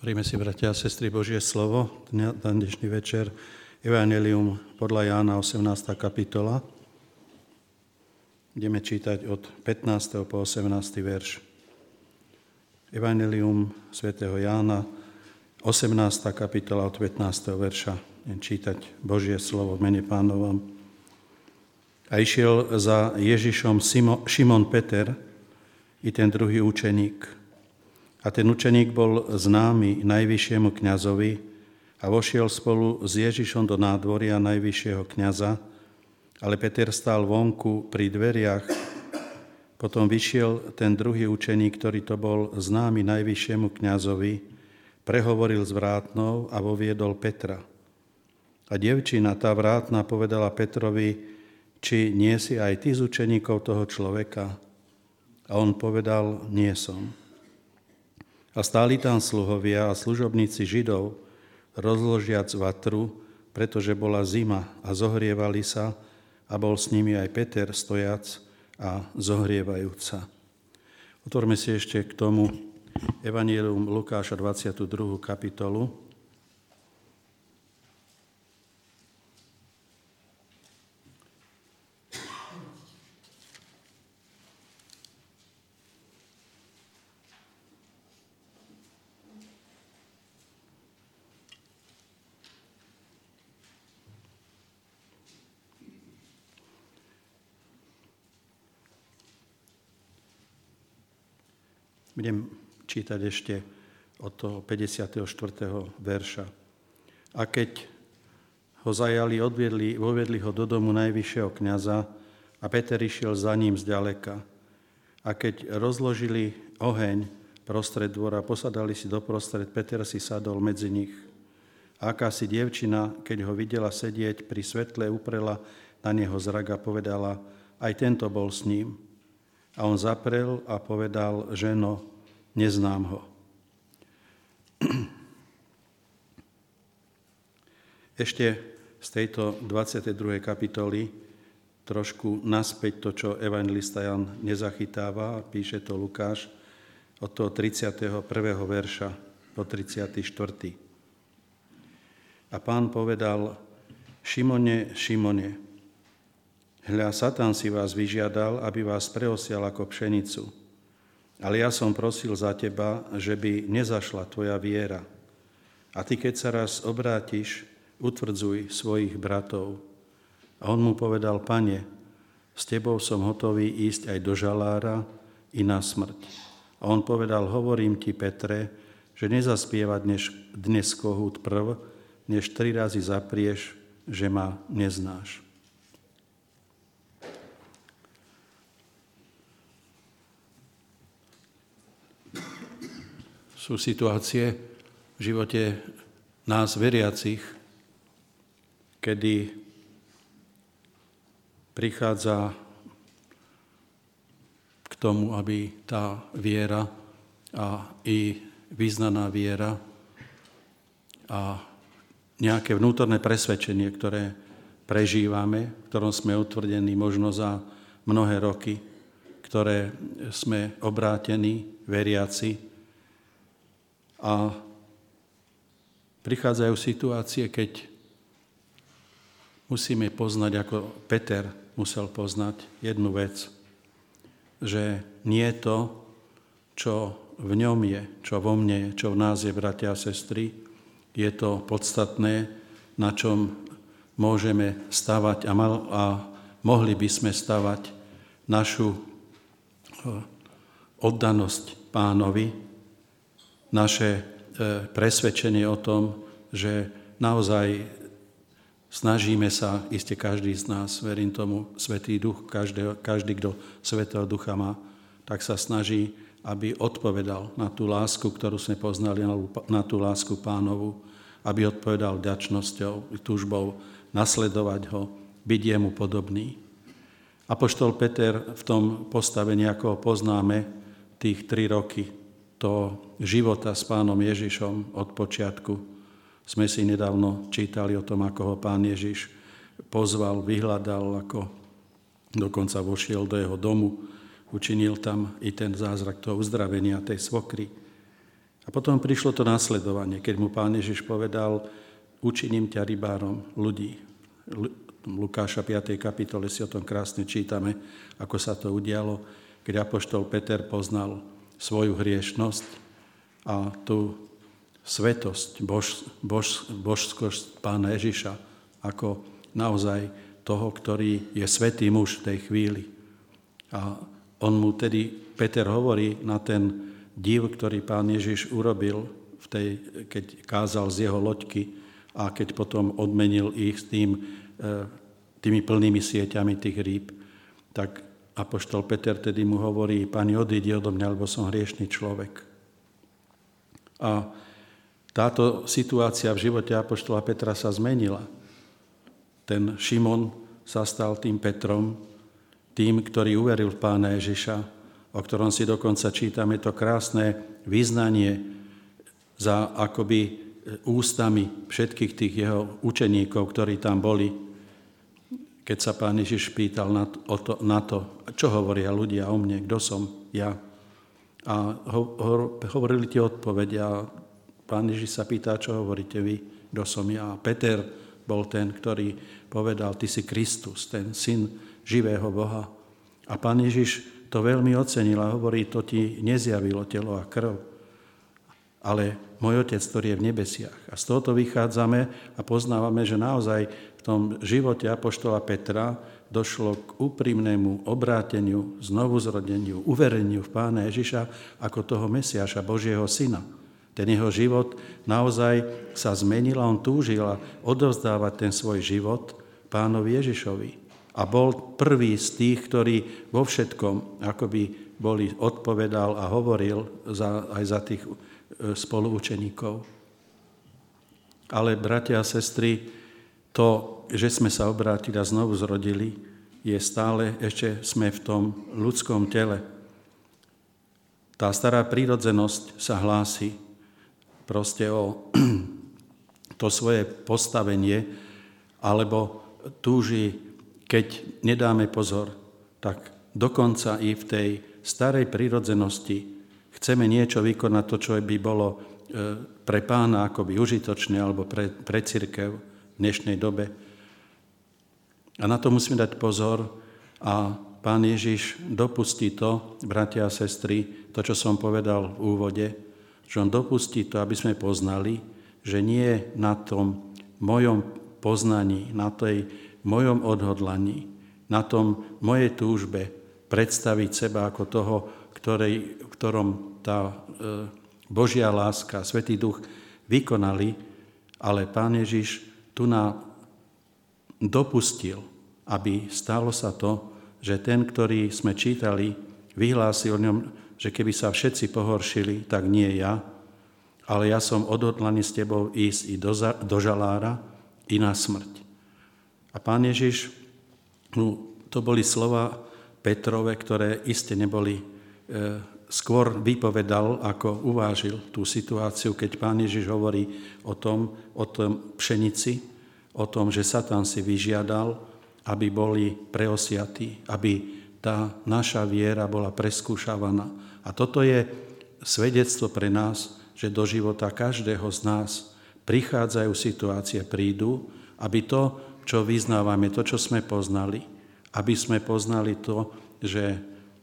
Otvoríme si, bratia a sestry, Božie slovo na dnešný večer. Evanjelium podľa Jána, 18. kapitola. Budeme čítať od 15. po 18. verš. Evanjelium svätého Jána, 18. kapitola od 15. verša. Budem čítať Božie slovo v mene Pánovom. A išiel za Ježišom Šimon Peter i ten druhý učeník. A ten učeník bol známy najvyššiemu kňazovi a vošiel spolu s Ježišom do nádvoria najvyššieho kňaza, ale Peter stál vonku pri dveriach. Potom vyšiel ten druhý učeník, ktorý to bol známy najvyššiemu kňazovi, prehovoril s vrátnou a voviedol Petra. A dievčina, tá vrátna, povedala Petrovi, či nie si aj ty z učeníkov toho človeka? A on povedal, nie som. A stáli tam sluhovia a služobníci Židov, rozložiac vatru, pretože bola zima a zohrievali sa, a bol s nimi aj Peter stojac a zohrievajúca. Otvorme si ešte k tomu Evanjelium Lukáša 22. kapitolu. Budem čítať ešte od toho 54. verša. A keď ho zajali, vovedli ho do domu najvyššieho kňaza a Peter išiel za ním zďaleka. A keď rozložili oheň prostred dvora, posadali si doprostred, Peter si sadol medzi nich. A akási dievčina, keď ho videla sedieť pri svetle, uprela na neho zrak a povedala, aj tento bol s ním. A on zaprel a povedal, ženo, neznám ho. Ešte z tejto 22. kapitoly trošku naspäť to, čo evanjelista Ján nezachytáva, píše to Lukáš, od toho 31. verša po 34. A Pán povedal, Šimone, Šimone, hľa, Satan si vás vyžiadal, aby vás preosial ako pšenicu. Ale ja som prosil za teba, že by nezašla tvoja viera. A ty, keď sa raz obrátiš, utvrdzuj svojich bratov. A on mu povedal, Pane, s tebou som hotový ísť aj do žalára i na smrť. A on povedal, hovorím ti, Petre, že nezaspieva dnes kohút prv, než 3 razy zaprieš, že ma neznáš. Sú situácie v živote nás veriacich, kedy prichádza k tomu, aby tá viera a i vyznaná viera a nejaké vnútorné presvedčenie, ktoré prežívame, v ktorom sme utvrdení možno za mnohé roky, ktoré sme obrátení, veriaci, a prichádzajú situácie, keď musíme poznať, ako Peter musel poznať jednu vec, že nie to, čo v ňom je, čo vo mne je, čo v nás je, bratia a sestry, je to podstatné, na čom môžeme stavať a mohli by sme stavať našu oddanosť Pánovi, naše presvedčenie o tom, že naozaj snažíme sa, iste každý z nás, verím tomu, Svätý Duch, každý, kto Svätého Ducha má, tak sa snaží, aby odpovedal na tú lásku, ktorú sme poznali, na tú lásku Pánovu, aby odpovedal vďačnosťou, túžbou nasledovať ho, byť jemu podobný. Apoštol Peter v tom postavení, ako ho poznáme, tých 3 roky, toho života s Pánom Ježišom od počiatku. Sme si nedávno čítali o tom, ako ho Pán Ježiš pozval, vyhľadal, ako dokonca vošiel do jeho domu, učinil tam i ten zázrak toho uzdravenia tej svokry. A potom prišlo to nasledovanie, keď mu Pán Ježiš povedal, učiním ťa rybárom ľudí. Lukáša 5. kapitole si o tom krásne čítame, ako sa to udialo, keď apoštol Peter poznal svoju hriešnosť a tú svetosť, božskosť Pána Ježiša, ako naozaj toho, ktorý je svätý muž v tej chvíli. A on mu tedy, Peter hovorí na ten div, ktorý Pán Ježiš urobil, keď kázal z jeho loďky a keď potom odmenil ich s tými plnými sieťami tých rýb, tak apoštol Peter tedy mu hovorí, Pane, odídi odo mňa, lebo som hriešný človek. A táto situácia v živote apoštola Petra sa zmenila. Ten Šimon sa stal tým Petrom, tým, ktorý uveril v Pána Ježiša, o ktorom si dokonca čítame to krásne vyznanie za akoby ústami všetkých tých jeho učeníkov, ktorí tam boli, keď sa Pán Ježiš pýtal na to, čo hovoria ľudia o mne, kto som ja. A hovorili tie odpovede a Pán Ježiš sa pýta, čo hovoríte vy, kto som ja. A Peter bol ten, ktorý povedal, ty si Kristus, ten syn živého Boha. A Pán Ježiš to veľmi ocenil a hovorí, to ti nezjavilo telo a krv, ale môj Otec, ktorý je v nebesiach. A z tohoto vychádzame a poznávame, že naozaj v tom živote apoštola Petra došlo k úprimnému obráteniu, znovuzrodeniu, uvereniu v Pána Ježiša ako toho Mesiáša, Božieho syna. Ten jeho život naozaj sa zmenil a on túžil odovzdávať ten svoj život Pánovi Ježišovi. A bol prvý z tých, ktorý vo všetkom akoby odpovedal a hovoril aj za tých spoluučeníkov. Ale, bratia a sestry, to, že sme sa obrátili a znovu zrodili, je stále, ešte sme v tom ľudskom tele. Tá stará prírodzenosť sa hlási proste o to svoje postavenie, alebo túži, keď nedáme pozor, tak dokonca i v tej starej prírodzenosti chceme niečo vykonať, to, čo by bolo pre Pána akoby užitočné alebo pre cirkev v dnešnej dobe. A na to musíme dať pozor a Pán Ježiš dopustí to, bratia a sestry, to, čo som povedal v úvode, že on dopustí to, aby sme poznali, že nie na tom mojom poznaní, na tej mojom odhodlaní, na tom mojej túžbe predstaviť seba ako toho, v ktorom tá Božia láska, Svätý Duch vykonali, ale Pán Ježiš tu dopustil, aby stalo sa to, že ten, ktorý sme čítali, vyhlásil o ňom, že keby sa všetci pohoršili, tak nie ja, ale ja som odhodlaný s tebou ísť i do žalára, i na smrť. A Pán Ježiš, to boli slova Petrove, ktoré iste neboli, skôr vypovedal, ako uvážil tú situáciu, keď Pán Ježiš hovorí o tom pšenici, o tom, že Satan si vyžiadal, aby boli preosiatí, aby tá naša viera bola preskúšavaná. A toto je svedectvo pre nás, že do života každého z nás prichádzajú situácie, prídu, aby to, čo vyznávame, to, čo sme poznali, aby sme poznali to, že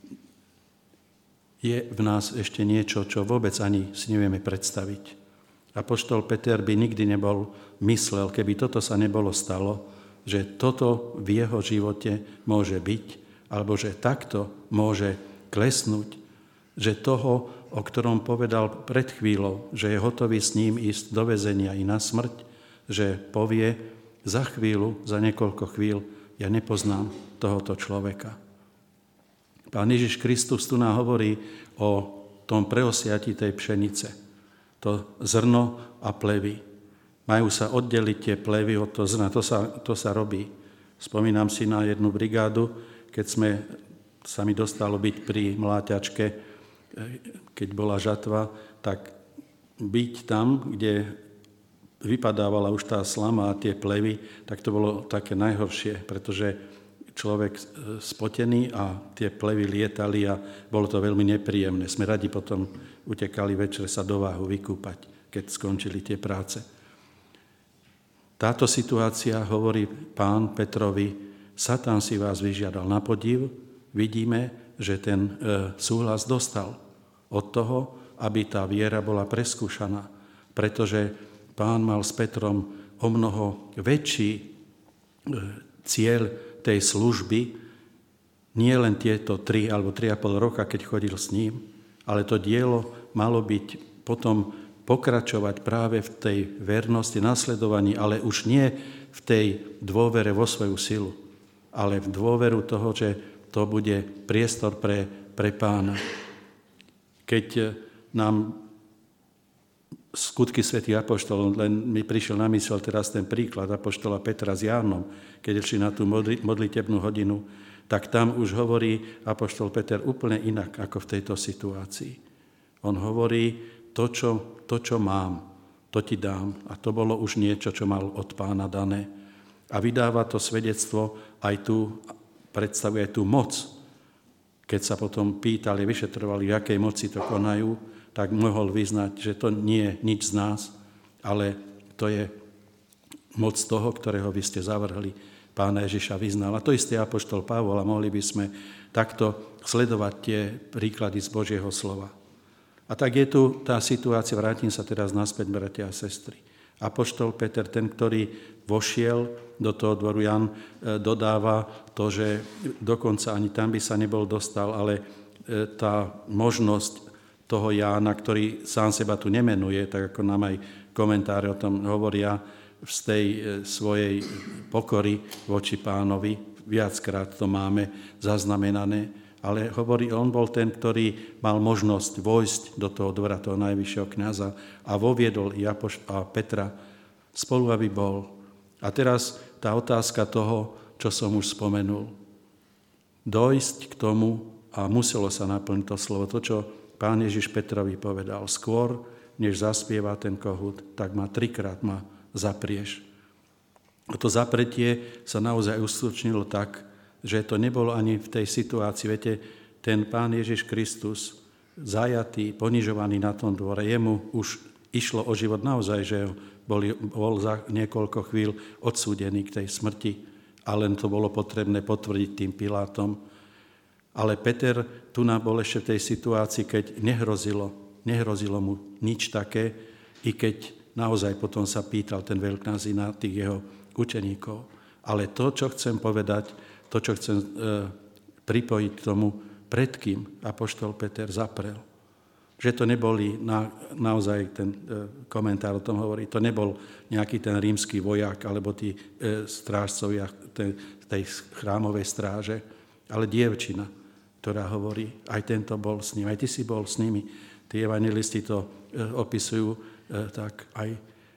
je v nás ešte niečo, čo vôbec ani si nevieme predstaviť. Apoštol Peter by nikdy nebol myslel, keby toto sa nebolo stalo, že toto v jeho živote môže byť, alebo že takto môže klesnúť, že toho, o ktorom povedal pred chvíľou, že je hotový s ním ísť do väzenia i na smrť, že povie, za chvíľu, za niekoľko chvíľ, ja nepoznám tohoto človeka. Pán Ježiš Kristus tu nám hovorí o tom preosiati tej pšenice. To zrno a plevy. Majú sa oddeliť tie plevy od toho zrna. To sa robí. Spomínam si na jednu brigádu, keď sa mi dostalo byť pri mláťačke, keď bola žatva, tak byť tam, kde vypadávala už tá slama a tie plevy, tak to bolo také najhoršie, pretože človek spotený a tie plevy lietali a bolo to veľmi nepríjemné. Sme radi potom utekali večer sa do Váhu vykúpať, keď skončili tie práce. Táto situácia, hovorí Pán Petrovi, Satan si vás vyžiadal na podiv. Vidíme, že ten súhlas dostal od toho, aby tá viera bola preskúšaná, pretože Pán mal s Petrom o mnoho väčší cieľ tej služby, nie len tieto 3 alebo 3,5 roka, keď chodil s ním, ale to dielo malo byť potom pokračovať práve v tej vernosti, nasledovaní, ale už nie v tej dôvere vo svoju silu, ale v dôveru toho, že to bude priestor pre Pána. Keď nám Skutky svätých apoštolov, len mi prišiel na mysel teraz ten príklad apoštola Petra s Jánom, keď išli na tú modlitebnú hodinu, tak tam už hovorí apoštol Peter úplne inak ako v tejto situácii. On hovorí, to, čo mám, to ti dám. A to bolo už niečo, čo mal od Pána dané. A vydáva to svedectvo aj tu, predstavuje tú moc. Keď sa potom pýtali, vyšetrovali, v akej moci to konajú, tak mohol vyznať, že to nie je nič z nás, ale to je moc toho, ktorého vy ste zavrhli. Pána Ježiša vyznal. A to isté apoštol Pavol, a mohli by sme takto sledovať tie príklady z Božieho slova. A tak je tu tá situácia, vrátim sa teraz naspäť, bratia a sestry. Apoštol Peter, ten, ktorý vošiel do toho dvoru, Jan dodáva to, že dokonca ani tam by sa nebol dostal, ale tá možnosť toho Jána, ktorý sám seba tu nemenuje, tak ako nám aj komentáre o tom hovoria, z tej svojej pokory voči Pánovi, viackrát to máme zaznamenané, ale hovorí, on bol ten, ktorý mal možnosť vojsť do toho dvora toho najvyššieho kňaza a voviedol i Petra spolu, aby bol. A teraz tá otázka toho, čo som už spomenul. Dojsť k tomu, a muselo sa naplniť to slovo, to, čo Pán Ježiš Petrovi povedal, skôr, než zaspieva ten kohút, tak ma 3-krát ma zaprieš. A to zapretie sa naozaj uskutočnilo tak, že to nebolo ani v tej situácii. Viete, ten Pán Ježiš Kristus, zajatý, ponižovaný na tom dvore, jemu už išlo o život naozaj, že bol za niekoľko chvíľ odsúdený k tej smrti, a len to bolo potrebné potvrdiť tým Pilátom. Ale Peter tu bol ešte v tej situácii, keď nehrozilo mu nič také, i keď naozaj potom sa pýtal ten veľkňaz na tých jeho učeníkov. Ale to, čo chcem povedať, to, čo chcem pripojiť k tomu, pred kým apoštol Peter zaprel. Že to neboli, naozaj ten komentár o tom hovorí, to nebol nejaký ten rímsky vojak alebo tí strážcovia tej chrámovej stráže, ale dievčina, ktorá hovorí, aj tento bol s ním, aj ty si bol s nimi. Tí evanjelisti to opisujú tak aj.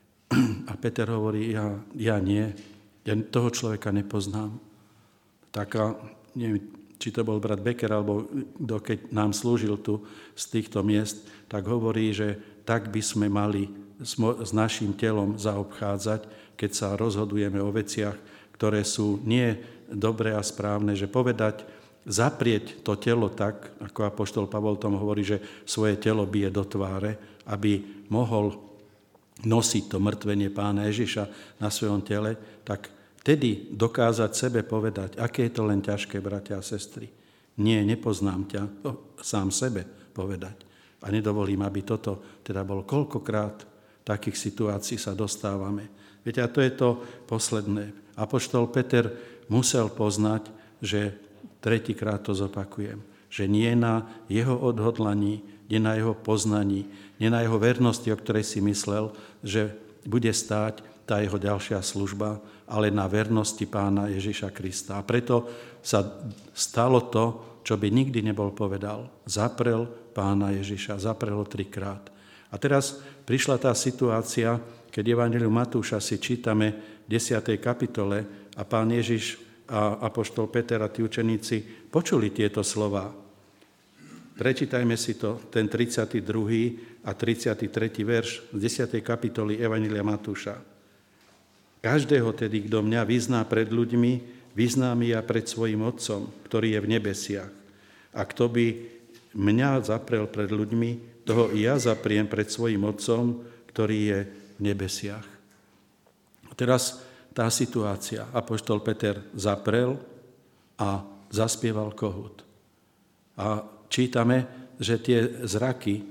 A Peter hovorí, ja nie, ja toho človeka nepoznám. Taká, neviem, či to bol brat Becker, alebo kto, keď nám slúžil tu z týchto miest, tak hovorí, že tak by sme mali s našim telom zaobchádzať, keď sa rozhodujeme o veciach, ktoré sú nie dobré a správne, že povedať, zaprieť to telo tak, ako apoštol Pavol tom hovorí, že svoje telo bije do tváre, aby mohol nosiť to mŕtvenie Pána Ježiša na svojom tele, tak vtedy dokázať sebe povedať, aké je to len ťažké, bratia a sestry. Nie, nepoznám ťa, sám sebe povedať. A nedovolím, aby toto teda bol koľkokrát takých situácií sa dostávame. Viete, a to je to posledné. Apoštol Peter musel poznať, že 3-krát to zopakujem, že nie na jeho odhodlaní, nie na jeho poznaní, nie na jeho vernosti, o ktorej si myslel, že bude stáť tá jeho ďalšia služba, ale na vernosti Pána Ježiša Krista. A preto sa stalo to, čo by nikdy nebol povedal. Zaprel Pána Ježiša, zaprel ho 3-krát. A teraz prišla tá situácia, keď Evangelium Matúša si čítame v 10. kapitole a Pán Ježiš a apoštol Peter a tí učeníci počuli tieto slová. Prečítajme si to, ten 32. a 33. verš z 10. kapitoly Evanjelia Matúša. Každého tedy, kto mňa vyzná pred ľuďmi, vyznám ja pred svojim Otcom, ktorý je v nebesiach. A kto by mňa zaprel pred ľuďmi, toho i ja zapriem pred svojim Otcom, ktorý je v nebesiach. A teraz tá situácia. Apoštol Peter zaprel a zaspieval kohút. A čítame, že tie zraky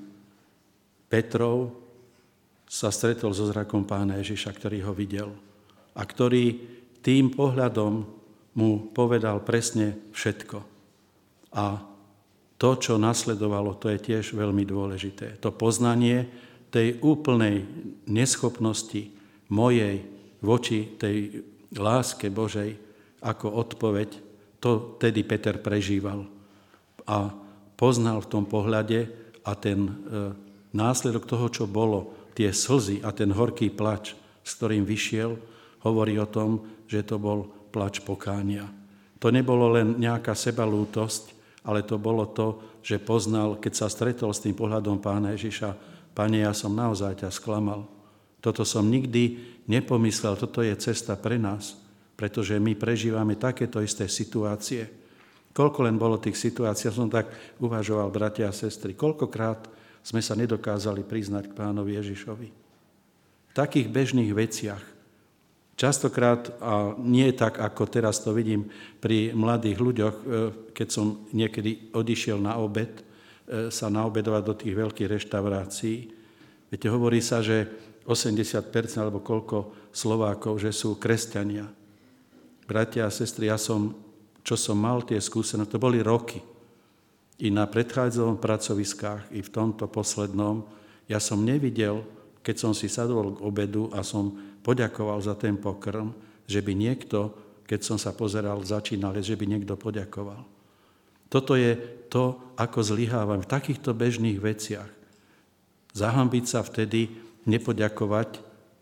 Petrov sa stretol so zrakom Pána Ježiša, ktorý ho videl a ktorý tým pohľadom mu povedal presne všetko. A to, čo nasledovalo, to je tiež veľmi dôležité. To poznanie tej úplnej neschopnosti mojej voči tej láske Božej ako odpoveď, to tedy Peter prežíval. A poznal v tom pohľade a ten následok toho, čo bolo, tie slzy a ten horký plač, s ktorým vyšiel, hovorí o tom, že to bol plač pokánia. To nebolo len nejaká sebalútosť, ale to bolo to, že poznal, keď sa stretol s tým pohľadom Pána Ježiša, Pane, ja som naozaj ťa sklamal. Toto som nikdy nepomyslel, toto je cesta pre nás, pretože my prežívame takéto isté situácie. Koľko len bolo tých situácií, ja som tak uvažoval, bratia a sestry, koľkokrát sme sa nedokázali priznať k Pánovi Ježišovi. V takých bežných veciach. Častokrát, a nie tak, ako teraz to vidím pri mladých ľuďoch, keď som niekedy odišiel na obed, sa naobedovať do tých veľkých reštaurácií. Viete, hovorí sa, že 80% alebo koľko Slovákov, že sú kresťania. Bratia a sestry, čo som mal tie skúsenosti, to boli roky. I na predchádzajúcom pracoviskách, i v tomto poslednom, ja som nevidel, keď som si sadol k obedu a som poďakoval za ten pokrm, že by niekto, keď som sa pozeral, začínal, že by niekto poďakoval. Toto je to, ako zlyhávam v takýchto bežných veciach. Zahanbiť sa vtedy, nepoďakovať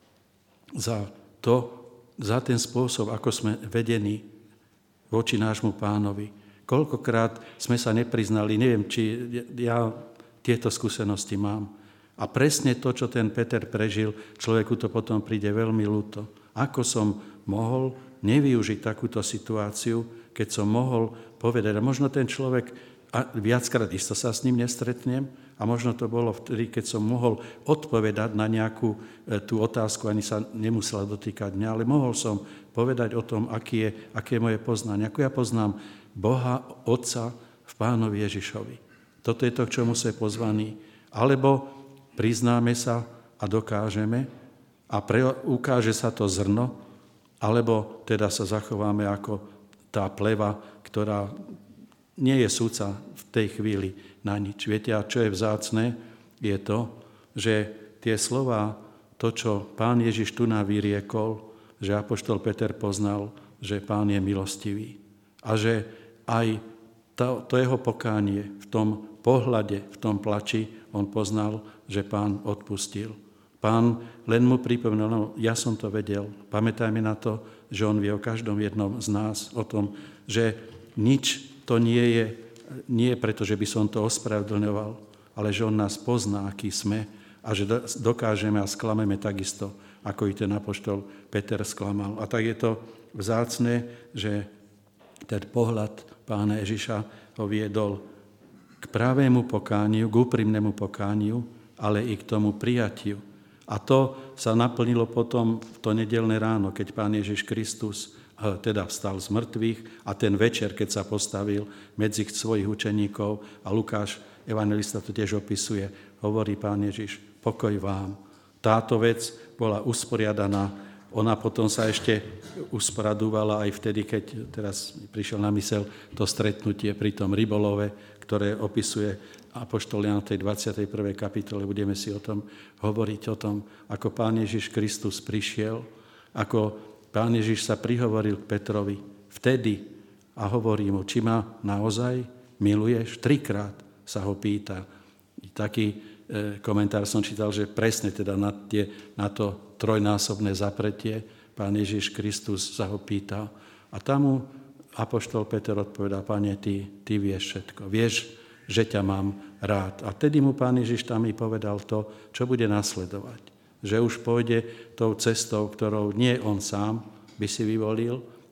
za ten spôsob, ako sme vedení voči nášmu Pánovi. Koľkokrát sme sa nepriznali, neviem, či ja tieto skúsenosti mám. A presne to, čo ten Peter prežil, človeku to potom príde veľmi ľúto. Ako som mohol nevyužiť takúto situáciu, keď som mohol povedať, a možno ten človek, a viackrát isto sa s ním nestretnem, a možno to bolo vtedy, keď som mohol odpovedať na nejakú tú otázku, ani sa nemusela dotýkať mňa, ale mohol som povedať o tom, aké je moje poznanie. Ako ja poznám Boha, Otca v Pánovi Ježišovi. Toto je to, k čomu sme pozvaní. Alebo priznáme sa a dokážeme a ukáže sa to zrno, alebo teda sa zachováme ako tá pleva, ktorá nie je súca v tej chvíli na nič. Viete, a čo je vzácne, je to, že tie slová, to, čo Pán Ježiš tu nám vyriekol, že apoštol Peter poznal, že Pán je milostivý. A že aj to jeho pokánie v tom pohľade, v tom plači, on poznal, že Pán odpustil. Pán len mu pripomenul, no, ja som to vedel. Pamätajme na to, že on vie o každom jednom z nás, o tom, že nič to nie je preto, že by som to ospravedlňoval, ale že on nás pozná, aký sme a že dokážeme a sklameme takisto, ako i ten apoštol Peter sklamal. A tak je to vzácne, že ten pohľad Pána Ježiša ho viedol k pravému pokániu, k úprimnému pokániu, ale i k tomu prijatiu. A to sa naplnilo potom v to nedeľné ráno, keď Pán Ježiš Kristus teda vstal z mŕtvych a ten večer, keď sa postavil medzi svojich učeníkov a Lukáš, evangelista, to tiež opisuje, hovorí Pán Ježiš, pokoj vám. Táto vec bola usporiadaná, ona potom sa ešte usporadúvala aj vtedy, keď teraz prišiel na mysel to stretnutie pri tom rybolove, ktoré opisuje apoštol Ján v tej 21. kapitole. Budeme si o tom hovoriť, o tom, ako Pán Ježiš Kristus prišiel, ako Pán Ježiš sa prihovoril k Petrovi vtedy a hovorí mu, či ma naozaj miluješ? 3-krát sa ho pýta. Taký komentár som čítal, že presne teda na to trojnásobné zapretie Pán Ježiš Kristus sa ho pýtal. A tam mu apoštol Peter odpovedal, Pane, ty vieš všetko. Vieš, že ťa mám rád. A tedy mu Pán Ježiš tam i povedal to, čo bude nasledovať. Že už pôjde tou cestou, ktorou nie on sám by si vyvolil,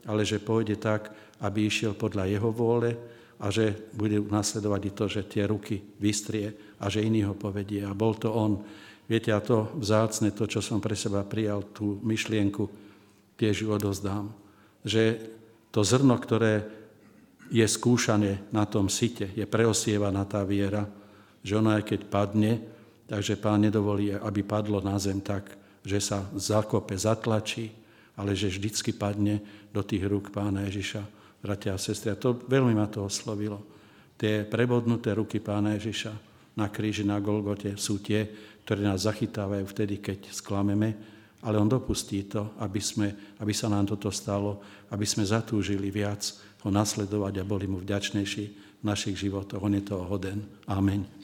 ale že pôjde tak, aby išiel podľa jeho vôle a že bude nasledovať i to, že tie ruky vystrie a že iný ho povedie. A bol to on. Viete, a to vzácne, to, čo som pre seba prijal, tú myšlienku, tiež ju odozdám. Že to zrno, ktoré je skúšané na tom site, je preosievaná tá viera, že ono aj keď padne, takže Pán nedovolí, aby padlo na zem tak, že sa zakope, zatlačí, ale že vždycky padne do tých rúk Pána Ježiša. Bratia a sestry, a to veľmi ma to oslovilo. Tie prebodnuté ruky Pána Ježiša na kríži, na Golgote sú tie, ktoré nás zachytávajú vtedy, keď sklameme, ale on dopustí to, aby sa nám toto stalo, aby sme zatúžili viac ho nasledovať a boli mu vďačnejší v našich životoch. On je toho hoden. Amen.